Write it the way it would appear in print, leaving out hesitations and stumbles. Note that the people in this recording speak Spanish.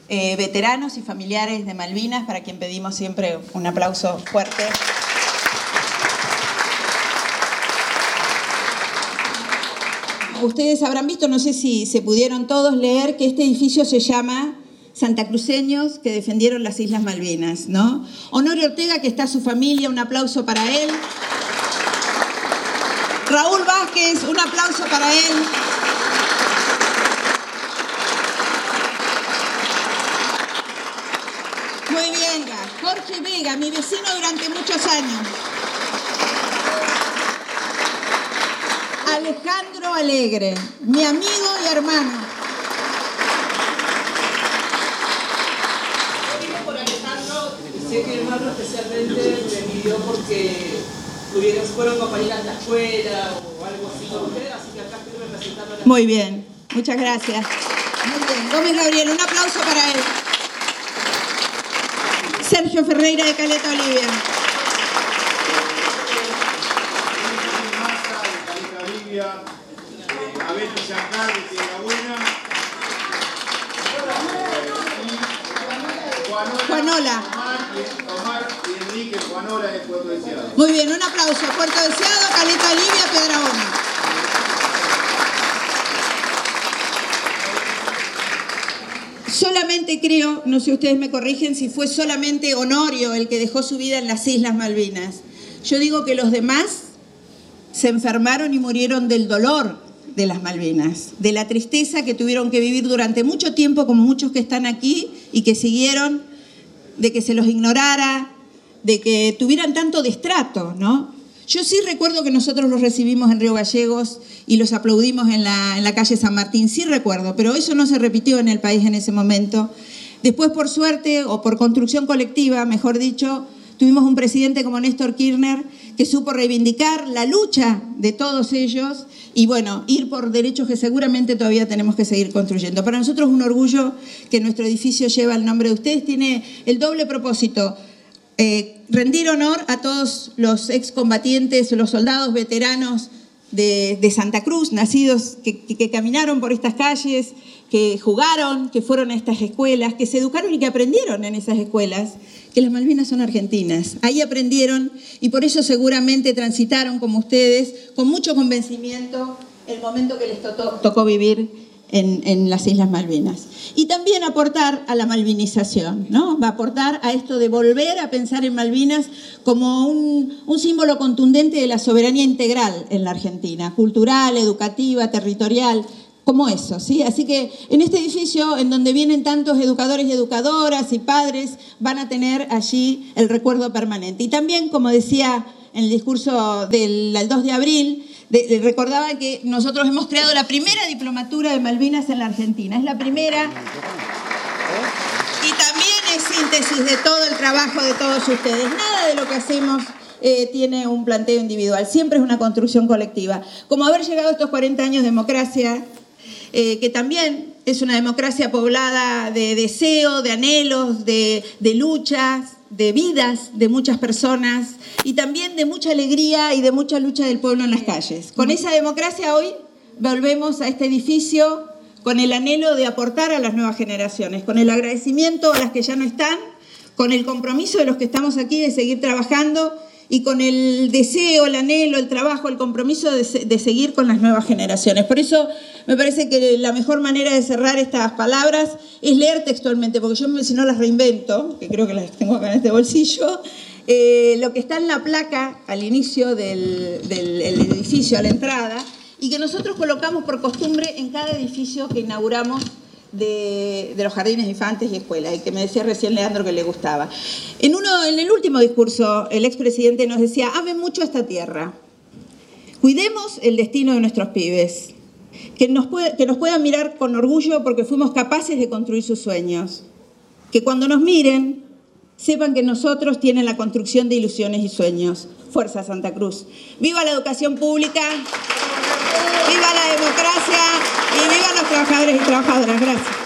veteranos y familiares de Malvinas, para quien pedimos siempre un aplauso fuerte. Ustedes habrán visto, no sé si se pudieron todos leer, que este edificio se llama Santacruceños que defendieron las Islas Malvinas, ¿no? Honorio Ortega, que está su familia, un aplauso para él. Raúl Vázquez, un aplauso para él. Muy bien, Jorge Vega, mi vecino durante muchos años. Alejandro Alegre, mi amigo y hermano. Por Alejandro, sé que hermano especialmente me pidió porque fueron compañeras de la escuela o algo así con usted, así que acá estoy representando a la... Muy bien, muchas gracias. Muy bien, Gómez Gabriel, un aplauso para él. Sergio Ferreira de Caleta Olivia. Abel Villarcar de Piedrabuena. Juanola. Omar y Enrique Juanola de Puerto Deseado. Muy bien, un aplauso. Puerto Deseado, Caleta Olivia, Piedrabuena. Solamente creo, no sé, ustedes me corrigen, si fue solamente Honorio el que dejó su vida en las Islas Malvinas. Yo digo que los demás se enfermaron y murieron del dolor de las Malvinas, de la tristeza que tuvieron que vivir durante mucho tiempo, como muchos que están aquí y que siguieron, de que se los ignorara, de que tuvieran tanto destrato, ¿no? Yo sí recuerdo que nosotros los recibimos en Río Gallegos y los aplaudimos en la calle San Martín, sí recuerdo, pero eso no se repitió en el país en ese momento. Después, por suerte, o por construcción colectiva, mejor dicho, tuvimos un presidente como Néstor Kirchner que supo reivindicar la lucha de todos ellos y, bueno, ir por derechos que seguramente todavía tenemos que seguir construyendo. Para nosotros es un orgullo que nuestro edificio lleva el nombre de ustedes. Tiene el doble propósito, rendir honor a todos los excombatientes, los soldados veteranos de Santa Cruz, nacidos, que caminaron por estas calles, que jugaron, que fueron a estas escuelas, que se educaron y que aprendieron en esas escuelas, que las Malvinas son argentinas. Ahí aprendieron y por eso seguramente transitaron, como ustedes, con mucho convencimiento el momento que les tocó vivir en las Islas Malvinas. Y también aportar a la malvinización, ¿no? Va a aportar a esto de volver a pensar en Malvinas como un símbolo contundente de la soberanía integral en la Argentina, cultural, educativa, territorial, como eso, ¿sí? Así que en este edificio, en donde vienen tantos educadores y educadoras y padres, van a tener allí el recuerdo permanente. Y también, como decía en el discurso del 2 de abril, recordaba que nosotros hemos creado la primera diplomatura de Malvinas en la Argentina. Es la primera y también es síntesis de todo el trabajo de todos ustedes. Nada de lo que hacemos tiene un planteo individual, siempre es una construcción colectiva. Como haber llegado a estos 40 años de democracia, que también es una democracia poblada de deseo, de anhelos, de luchas, de vidas de muchas personas y también de mucha alegría y de mucha lucha del pueblo en las calles. Con esa democracia hoy volvemos a este edificio con el anhelo de aportar a las nuevas generaciones, con el agradecimiento a las que ya no están, con el compromiso de los que estamos aquí de seguir trabajando y con el deseo, el anhelo, el trabajo, el compromiso de seguir con las nuevas generaciones. Por eso me parece que la mejor manera de cerrar estas palabras es leer textualmente, porque yo si no las reinvento, que creo que las tengo acá en este bolsillo, lo que está en la placa al inicio del edificio, a la entrada, y que nosotros colocamos por costumbre en cada edificio que inauguramos de los jardines de infantes y escuelas, y que me decía recién Leandro que le gustaba. En el último discurso, el expresidente nos decía: amen mucho esta tierra, cuidemos el destino de nuestros pibes, que nos puedan mirar con orgullo porque fuimos capaces de construir sus sueños, que cuando nos miren sepan que nosotros tienen la construcción de ilusiones y sueños. Fuerza Santa Cruz. ¡Viva la educación pública! ¡Viva la democracia! ¡Y viva los trabajadores y trabajadoras! Gracias.